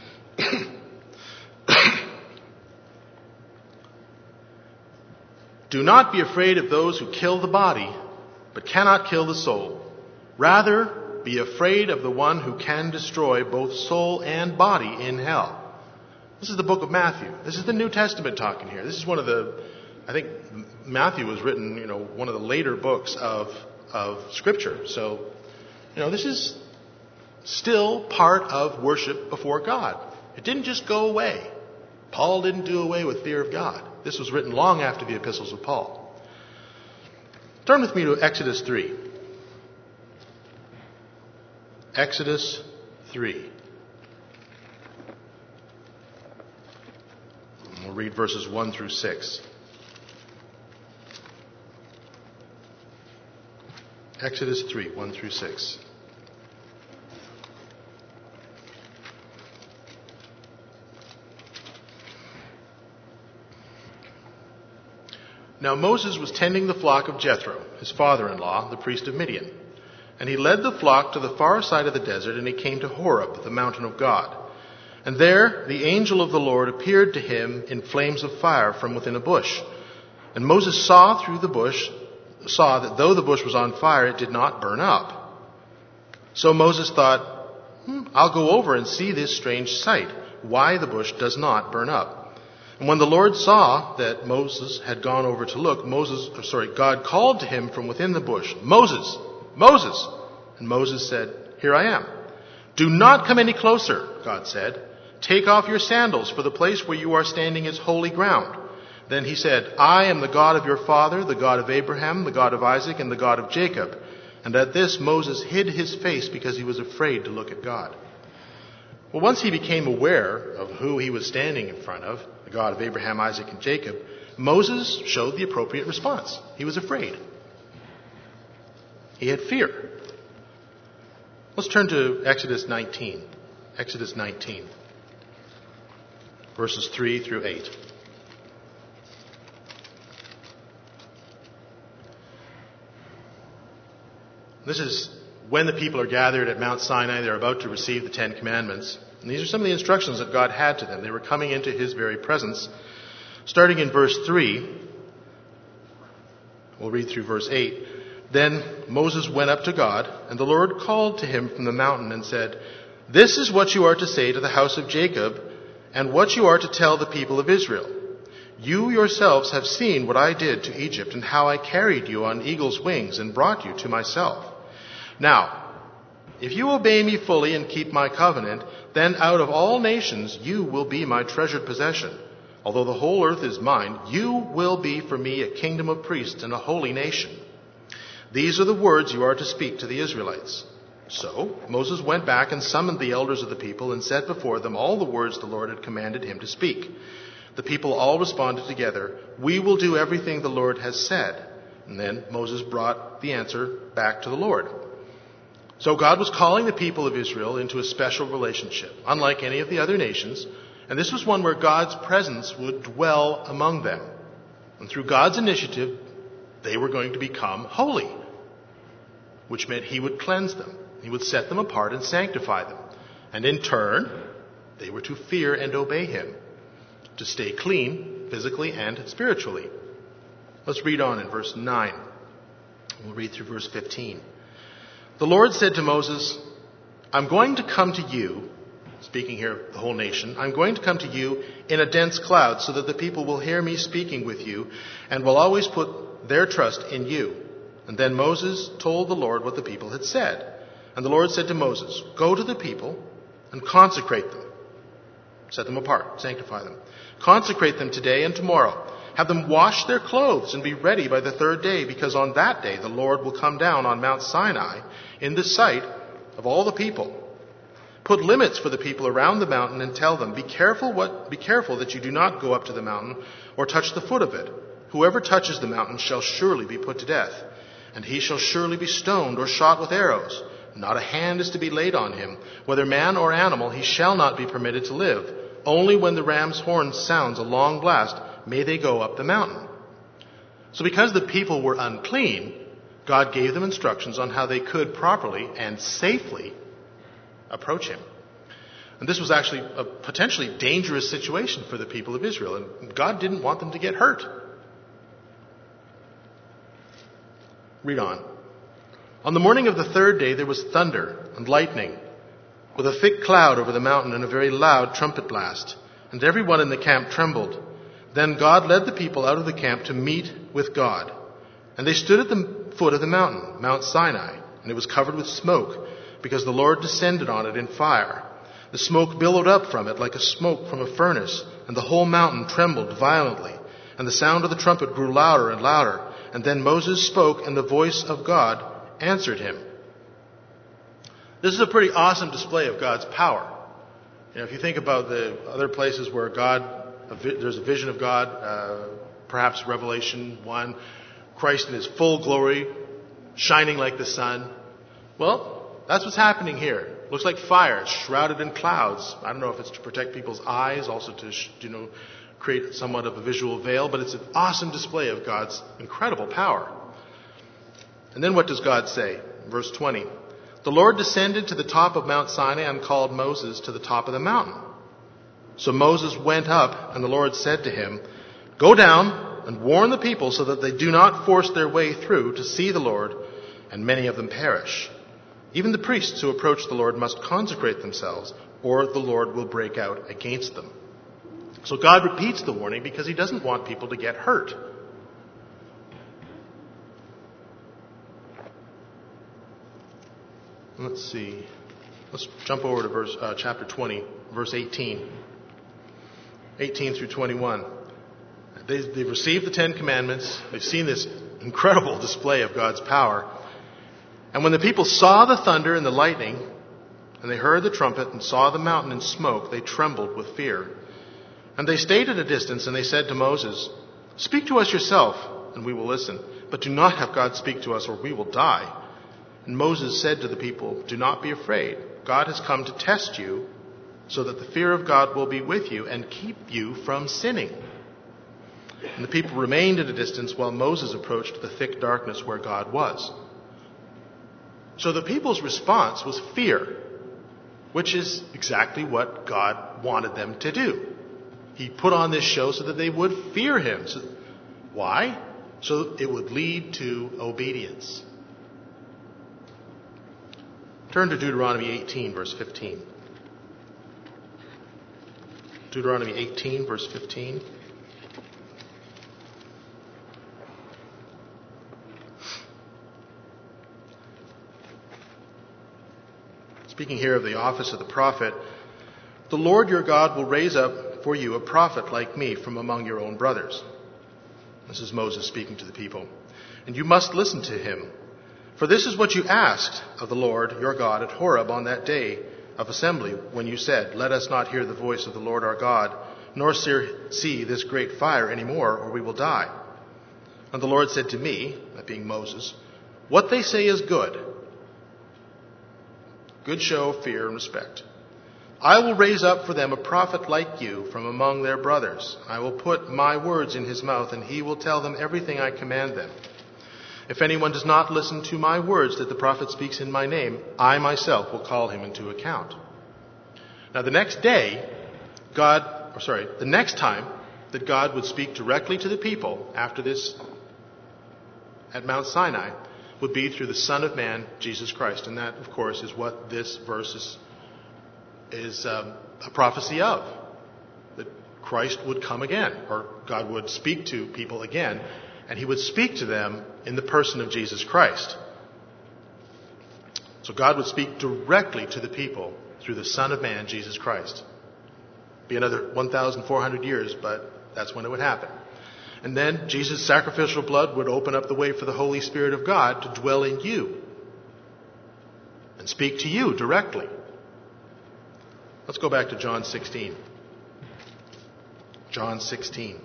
"Do not be afraid of those who kill the body, but cannot kill the soul. Rather, be afraid of the one who can destroy both soul and body in hell." This is the book of Matthew. This is the New Testament talking here. This is one of the, I think Matthew was written, one of the later books of Scripture. So, this is still part of worship before God. It didn't just go away. Paul didn't do away with fear of God. This was written long after the epistles of Paul. Turn with me to Exodus 3. Exodus 3. We'll read verses 1 through 6. Exodus 3, 1 through 6. Now Moses was tending the flock of Jethro, his father-in-law, the priest of Midian. And he led the flock to the far side of the desert, and he came to Horeb, the mountain of God. And there the angel of the Lord appeared to him in flames of fire from within a bush. And Moses saw that though the bush was on fire, it did not burn up. So Moses thought, I'll go over and see this strange sight, why the bush does not burn up. And when the Lord saw that Moses had gone over to look, God called to him from within the bush, "Moses, Moses!" And Moses said, "Here I am." "Do not come any closer," God said. "Take off your sandals, for the place where you are standing is holy ground." Then he said, "I am the God of your father, the God of Abraham, the God of Isaac, and the God of Jacob." And at this Moses hid his face because he was afraid to look at God. Well, once he became aware of who he was standing in front of, the God of Abraham, Isaac, and Jacob, Moses showed the appropriate response. He was afraid. He had fear. Let's turn to Exodus 19. Exodus 19. Verses 3 through 8. This is when the people are gathered at Mount Sinai. They're about to receive the Ten Commandments. And these are some of the instructions that God had to them. They were coming into His very presence. Starting in verse 3, we'll read through verse 8. Then Moses went up to God, and the Lord called to him from the mountain and said, "This is what you are to say to the house of Jacob, and what you are to tell the people of Israel. You yourselves have seen what I did to Egypt, and how I carried you on eagle's wings and brought you to myself. Now, if you obey me fully and keep my covenant, then out of all nations you will be my treasured possession. Although the whole earth is mine, you will be for me a kingdom of priests and a holy nation. These are the words you are to speak to the Israelites." So Moses went back and summoned the elders of the people and set before them all the words the Lord had commanded him to speak. The people all responded together, "We will do everything the Lord has said." And then Moses brought the answer back to the Lord. So God was calling the people of Israel into a special relationship, unlike any of the other nations. And this was one where God's presence would dwell among them. And through God's initiative, they were going to become holy, which meant He would cleanse them. He would set them apart and sanctify them. And in turn, they were to fear and obey Him, to stay clean physically and spiritually. Let's read on in verse 9. We'll read through verse 15. The Lord said to Moses, "I'm going to come to you," speaking here of the whole nation, "I'm going to come to you in a dense cloud so that the people will hear me speaking with you and will always put their trust in you. And then Moses told the Lord what the people had said. And the Lord said to Moses, "Go to the people and consecrate them." Set them apart, sanctify them. "Consecrate them today and tomorrow. Have them wash their clothes and be ready by the third day, because on that day the Lord will come down on Mount Sinai in the sight of all the people. Put limits for the people around the mountain and tell them, be careful that you do not go up to the mountain or touch the foot of it. Whoever touches the mountain shall surely be put to death, and he shall surely be stoned or shot with arrows. Not a hand is to be laid on him. Whether man or animal, he shall not be permitted to live. Only when the ram's horn sounds a long blast may they go up the mountain." So because the people were unclean, God gave them instructions on how they could properly and safely approach him. And this was actually a potentially dangerous situation for the people of Israel, and God didn't want them to get hurt. Read on. "On the morning of the third day there was thunder and lightning, with a thick cloud over the mountain and a very loud trumpet blast, and everyone in the camp trembled. Then God led the people out of the camp to meet with God. And they stood at the foot of the mountain, Mount Sinai, and it was covered with smoke, because the Lord descended on it in fire. The smoke billowed up from it like a smoke from a furnace, and the whole mountain trembled violently. And the sound of the trumpet grew louder and louder. And then Moses spoke, and the voice of God answered him." This is a pretty awesome display of God's power. If you think about the other places where there's a vision of God, perhaps Revelation 1, Christ in his full glory, shining like the sun. Well, that's what's happening here. Looks like fire, shrouded in clouds. I don't know if it's to protect people's eyes, also to create somewhat of a visual veil, but it's an awesome display of God's incredible power. And then what does God say? Verse 20. "The Lord descended to the top of Mount Sinai and called Moses to the top of the mountain. So Moses went up, and the Lord said to him, 'Go down and warn the people so that they do not force their way through to see the Lord, and many of them perish. Even the priests who approach the Lord must consecrate themselves, or the Lord will break out against them.'" So God repeats the warning because he doesn't want people to get hurt. Let's see. Let's jump over to chapter 20, verse 18. 18 through 21. They've received the Ten Commandments. They've seen this incredible display of God's power. "And when the people saw the thunder and the lightning, and they heard the trumpet and saw the mountain in smoke, they trembled with fear. And they stayed at a distance, and they said to Moses, 'Speak to us yourself, and we will listen. But do not have God speak to us, or we will die.' And Moses said to the people, 'Do not be afraid. God has come to test you, so that the fear of God will be with you and keep you from sinning.' And the people remained at a distance while Moses approached the thick darkness where God was." So the people's response was fear, which is exactly what God wanted them to do. He put on this show so that they would fear him. Why? So it would lead to obedience. Turn to Deuteronomy 18, verse 15. Deuteronomy 18, verse 15. Speaking here of the office of the prophet, "The Lord your God will raise up for you a prophet like me from among your own brothers." This is Moses speaking to the people. "And you must listen to him. For this is what you asked of the Lord your God at Horeb on that day of assembly, when you said, 'Let us not hear the voice of the Lord our God, nor see this great fire anymore, or we will die.' And the Lord said to me," that being Moses, "What they say is good. Good show of fear and respect. I will raise up for them a prophet like you from among their brothers. I will put my words in his mouth, and he will tell them everything I command them. If anyone does not listen to my words that the prophet speaks in my name, I myself will call him into account." Now the next time that God would speak directly to the people after this at Mount Sinai would be through the Son of Man, Jesus Christ. And that, of course, is what this verse is a prophecy of. That Christ would come again, or God would speak to people again and he would speak to them in the person of Jesus Christ. So God would speak directly to the people through the Son of Man, Jesus Christ. Be another 1,400 years, but that's when it would happen. And then Jesus' sacrificial blood would open up the way for the Holy Spirit of God to dwell in you and speak to you directly. Let's go back to John 16. John 16,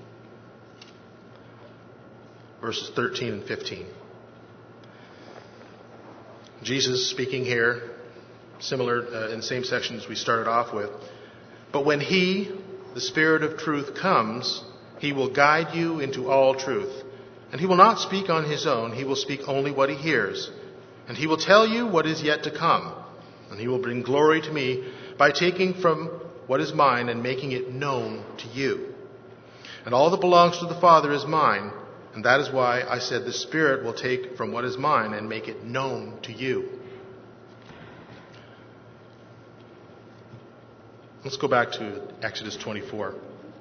verses 13 and 15. Jesus speaking here, similar in the same section as we started off with. But when he, the Spirit of truth, comes, he will guide you into all truth. And he will not speak on his own. He will speak only what he hears. And he will tell you what is yet to come. And he will bring glory to me by taking from what is mine and making it known to you. And all that belongs to the Father is mine. And that is why I said the Spirit will take from what is mine and make it known to you. Let's go back to Exodus 24.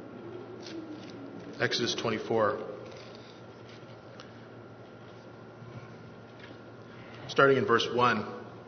Exodus 24. Starting in verse 1.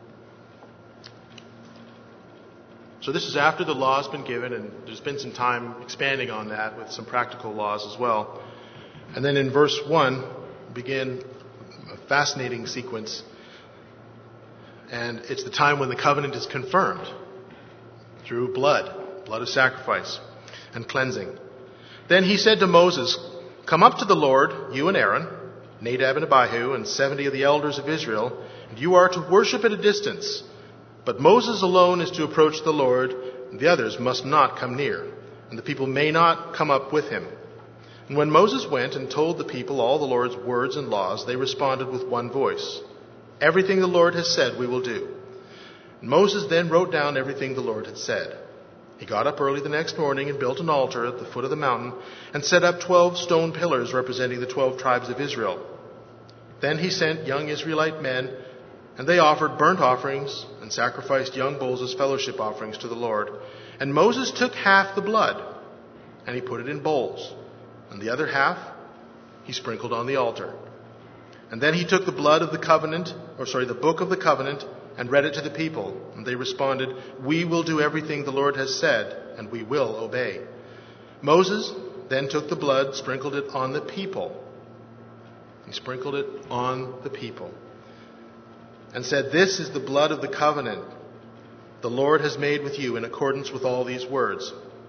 So this is after the law has been given, and there's been some time expanding on that with some practical laws as well. And then in verse 1, begin a fascinating sequence. And it's the time when the covenant is confirmed through blood of sacrifice and cleansing. Then he said to Moses, "Come up to the Lord, you and Aaron, Nadab and Abihu, and 70 of the elders of Israel, and you are to worship at a distance. But Moses alone is to approach the Lord, and the others must not come near, and the people may not come up with him." And when Moses went and told the people all the Lord's words and laws, they responded with one voice, "Everything the Lord has said we will do." And Moses then wrote down everything the Lord had said. He got up early the next morning and built an altar at the foot of the mountain and set up 12 stone pillars representing the 12 tribes of Israel. Then he sent young Israelite men, and they offered burnt offerings and sacrificed young bulls as fellowship offerings to the Lord. And Moses took half the blood, and he put it in bowls, and the other half he sprinkled on the altar. And then he took the blood of the covenant, the book of the covenant, and read it to the people. And they responded, "We will do everything the Lord has said, and we will obey." Moses then took the blood, sprinkled it on the people. He sprinkled it on the people and said, "This is the blood of the covenant the Lord has made with you in accordance with all these words."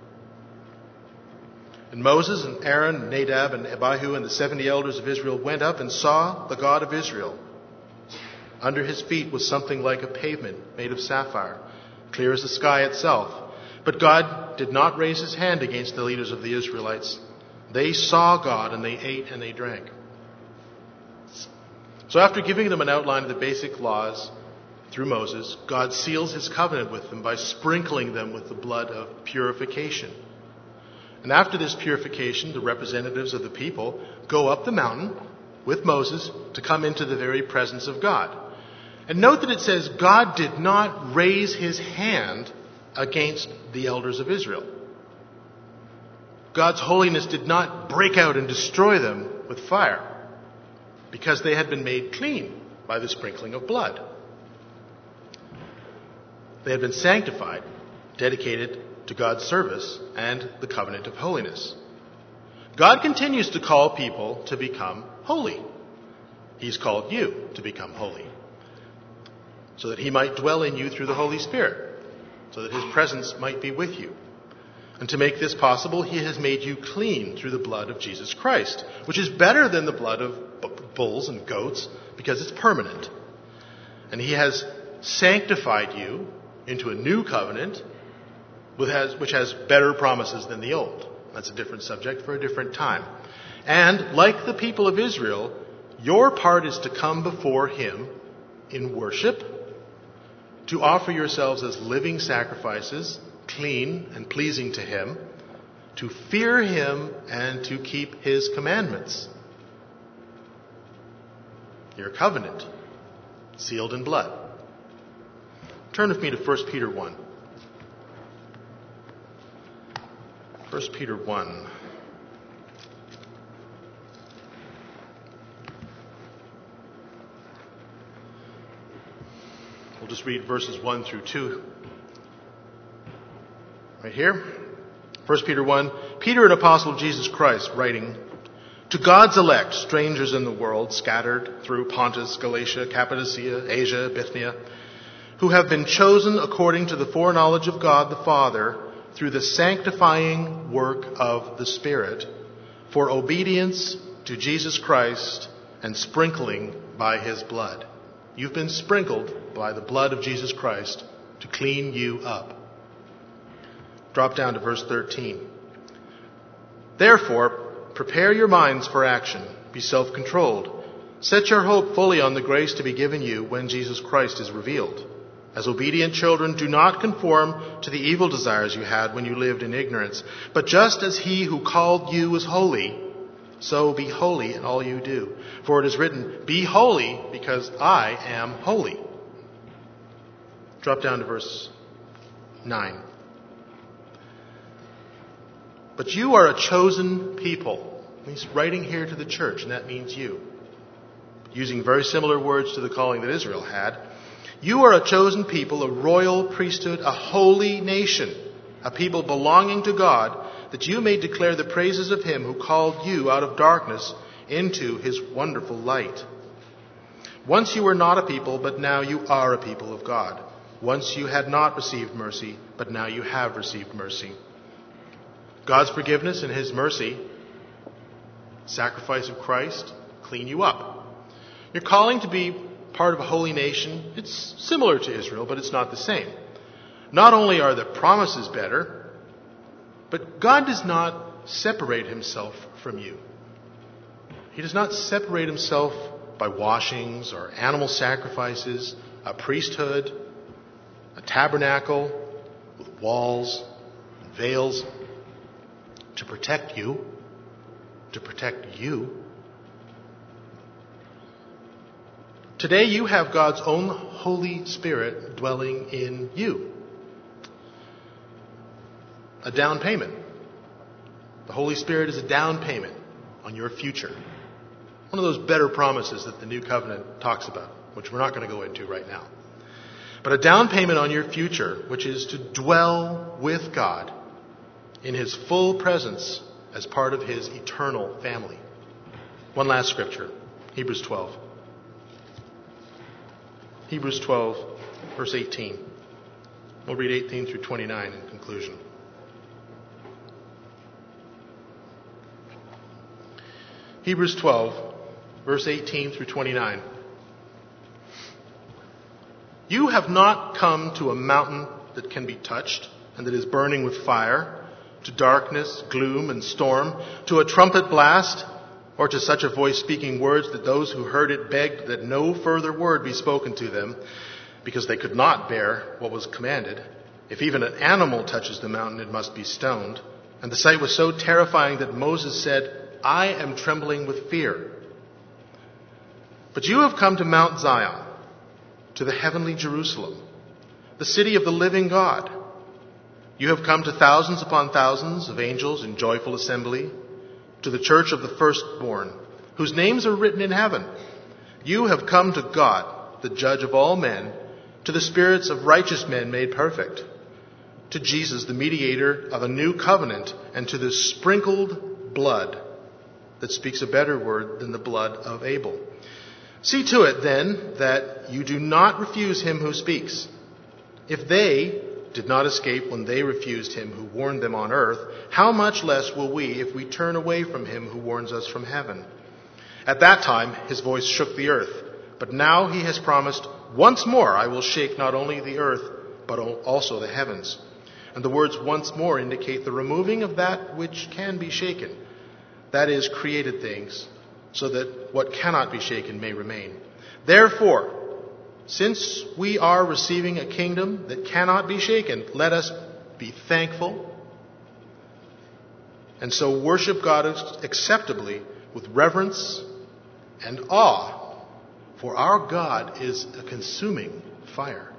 And Moses and Aaron and Nadab and Abihu and the 70 elders of Israel went up and saw the God of Israel. Under his feet was something like a pavement made of sapphire, clear as the sky itself. But God did not raise his hand against the leaders of the Israelites. They saw God, and they ate and they drank. So after giving them an outline of the basic laws through Moses, God seals his covenant with them by sprinkling them with the blood of purification. And after this purification, the representatives of the people go up the mountain with Moses to come into the very presence of God. And note that it says God did not raise his hand against the elders of Israel. God's holiness did not break out and destroy them with fire, because they had been made clean by the sprinkling of blood. They had been sanctified, dedicated to God's service and the covenant of holiness. God continues to call people to become holy. He's called you to become holy, so that he might dwell in you through the Holy Spirit, so that his presence might be with you. And to make this possible, he has made you clean through the blood of Jesus Christ, which is better than the blood of bulls and goats, because it's permanent. And he has sanctified you into a new covenant which has better promises than the old. That's a different subject for a different time. And like the people of Israel, your part is to come before him in worship, to offer yourselves as living sacrifices, clean and pleasing to him, to fear him and to keep his commandments. Your covenant, sealed in blood. Turn with me to 1 Peter 1. 1 Peter 1. We'll just read verses 1 through 2. Right here. 1 Peter 1. Peter, an apostle of Jesus Christ, writing, to God's elect, strangers in the world, scattered through Pontus, Galatia, Cappadocia, Asia, Bithynia, who have been chosen according to the foreknowledge of God the Father, through the sanctifying work of the Spirit, for obedience to Jesus Christ and sprinkling by his blood. You've been sprinkled by the blood of Jesus Christ to clean you up. Drop down to verse 13. Therefore, prepare your minds for action. Be self-controlled. Set your hope fully on the grace to be given you when Jesus Christ is revealed. As obedient children, do not conform to the evil desires you had when you lived in ignorance. But just as he who called you is holy, so be holy in all you do. For it is written, be holy because I am holy. Drop down to verse 9. But you are a chosen people. He's writing here to the church, and that means you. Using very similar words to the calling that Israel had. You are a chosen people, a royal priesthood, a holy nation, a people belonging to God, that you may declare the praises of him who called you out of darkness into his wonderful light. Once you were not a people, but now you are a people of God. Once you had not received mercy, but now you have received mercy. God's forgiveness and his mercy, sacrifice of Christ, clean you up. Your calling to be part of a holy nation, it's similar to Israel, but it's not the same. Not only are the promises better, but God does not separate himself from you. He does not separate himself by washings or animal sacrifices, a priesthood, a tabernacle with walls and veils to protect you, Today you have God's own Holy Spirit dwelling in you. A down payment. The Holy Spirit is a down payment on your future. One of those better promises that the New Covenant talks about, which we're not going to go into right now. But a down payment on your future, which is to dwell with God in his full presence as part of his eternal family. One last scripture, Hebrews 12. Hebrews 12, verse 18. We'll read 18 through 29 in conclusion. Hebrews 12, verse 18 through 29. You have not come to a mountain that can be touched and that is burning with fire, to darkness, gloom, and storm, to a trumpet blast, or to such a voice speaking words that those who heard it begged that no further word be spoken to them, because they could not bear what was commanded. If even an animal touches the mountain, it must be stoned. And the sight was so terrifying that Moses said, I am trembling with fear. But you have come to Mount Zion, to the heavenly Jerusalem, the city of the living God. You have come to thousands upon thousands of angels in joyful assembly, to the church of the firstborn, whose names are written in heaven. You have come to God, the judge of all men, to the spirits of righteous men made perfect, to Jesus, the mediator of a new covenant, and to the sprinkled blood that speaks a better word than the blood of Abel. See to it, then, that you do not refuse him who speaks. If they did not escape when they refused him who warned them on earth, how much less will we if we turn away from him who warns us from heaven? At that time his voice shook the earth, but now he has promised, once more I will shake not only the earth, but also the heavens. And the words once more indicate the removing of that which can be shaken, that is, created things, so that what cannot be shaken may remain. Therefore, since we are receiving a kingdom that cannot be shaken, let us be thankful and so worship God acceptably with reverence and awe, for our God is a consuming fire.